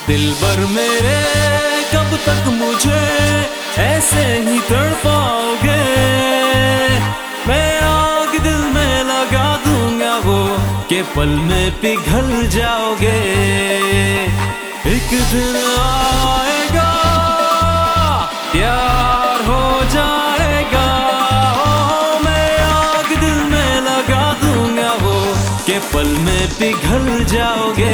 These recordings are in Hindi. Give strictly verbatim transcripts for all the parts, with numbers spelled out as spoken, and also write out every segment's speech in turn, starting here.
दिलबर मेरे कब तक मुझे ऐसे ही तड़पाओगे। मैं आग दिल में लगा दूंगा वो के पल में पिघल जाओगे। एक दिन आएगा प्यार हो जाएगा। ओ मैं आग दिल में लगा दूंगा वो के पल में पिघल जाओगे।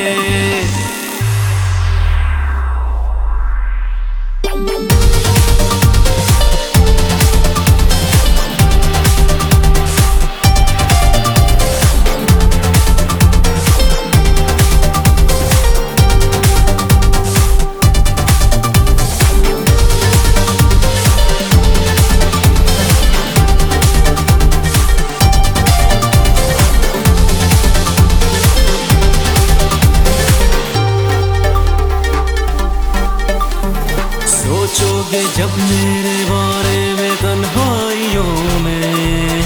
सोचोगे जब मेरे बारे में तन्हाइयों में,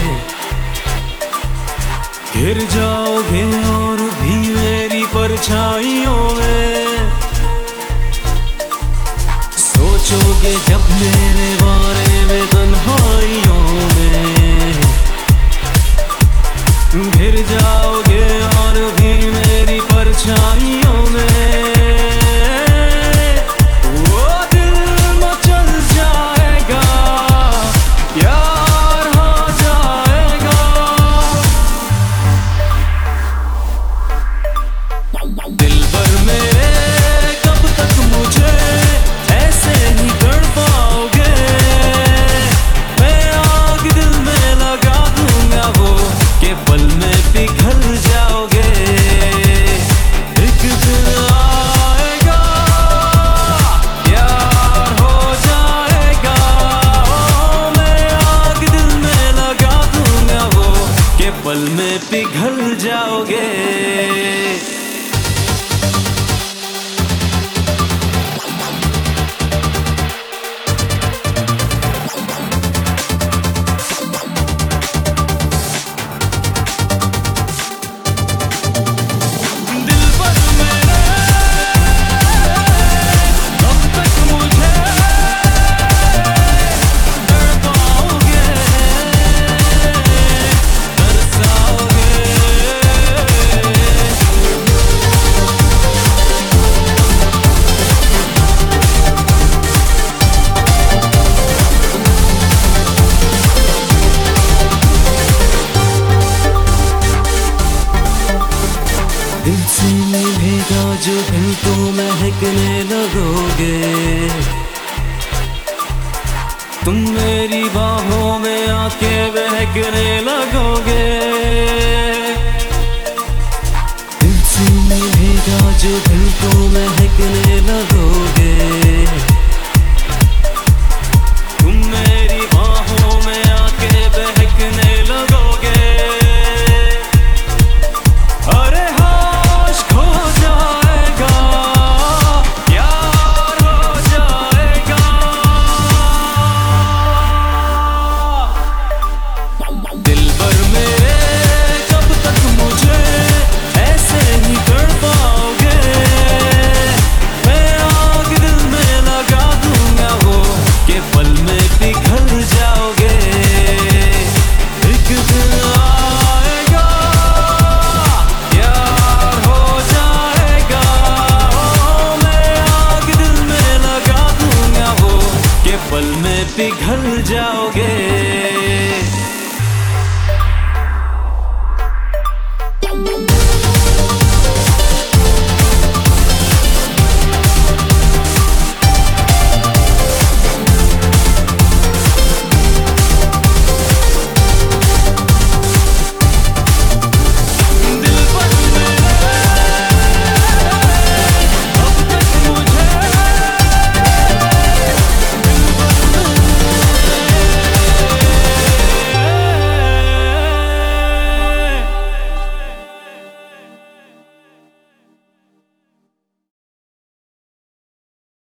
गिर जाओगे और भी मेरी परछाइयों में। सोचोगे जब मेरे बारे में तन्हाइयों में, गिर जाओगे और भी मेरी परछाइयों में। दिलबर मेरे कब तक मुझे ऐसे ही तड़पाओगे। मैं आग दिल में लगा दूंगा वो के पल में पिघल जाओगे। एक दिन आएगा प्यार हो जाएगा। ओ मैं आग दिल में लगा दूंगा वो के पल में पिघल जाओगे। दिल से मिलेगा जो दिल तो महकने लगोगे। तुम मेरी बाहों में आके बहकने लगोगे। दिल से मिलेगा जो दिल तो महकने लगोगे।